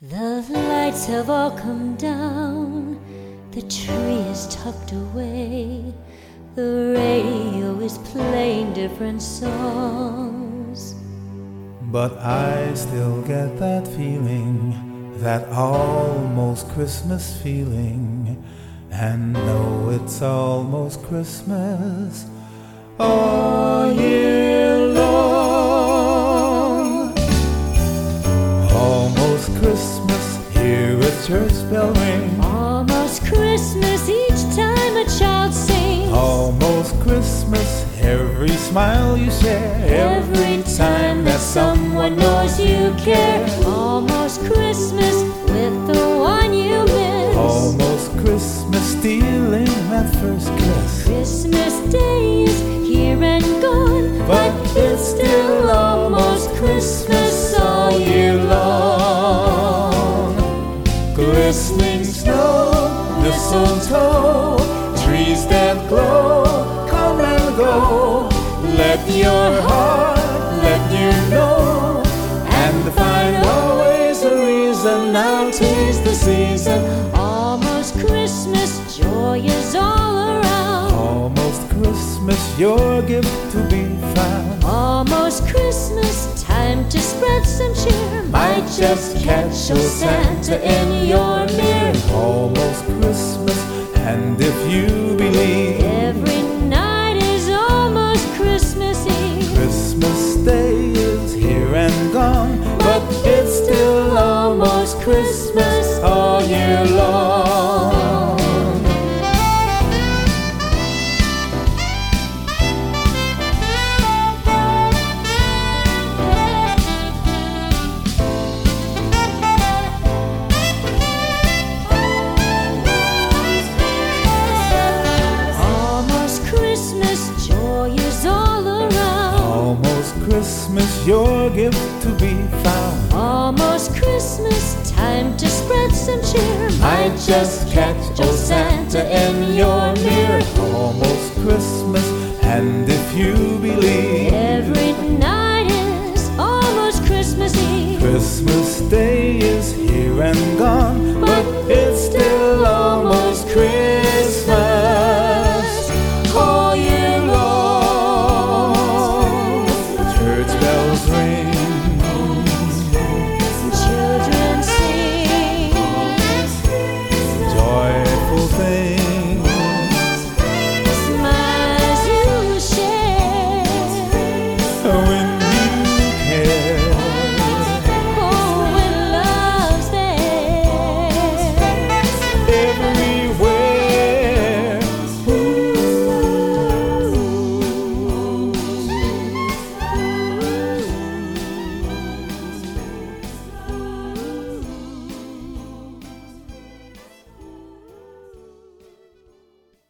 The lights have all come down, the tree is tucked away, the radio is playing different songs. But I still get that feeling, that almost Christmas feeling, and know it's almost Christmas all year long. Almost Christmas, hear a church bell ring. Almost Christmas, each time a child sings. Almost Christmas, every smile you share, Every time that someone knows you care. Almost Christmas with the one you miss. Almost Christmas, stealing that first kiss. Christmas Day is here and gone, but it's still almost Christmas all year long. Glistening snow, mistletoe, trees that glow, come and go. Let your heart let you know, and find always a reason. Now 'tis the season. Almost Christmas, joy is all around. Almost Christmas, your gift to be found. Almost Christmas, time to spread some cheer. Might just catch old Santa in your mirror. Almost Christmas, and if you believe, Every night is almost Christmas Eve. Christmas Day is here and gone, but it's still almost Christmas all year long. Almost Christmas, joy is all around. Almost Christmas, your gift to be found. Almost Christmas, time to spread some cheer. Might just catch old Santa in your mirror. Almost Christmas, and if you believe,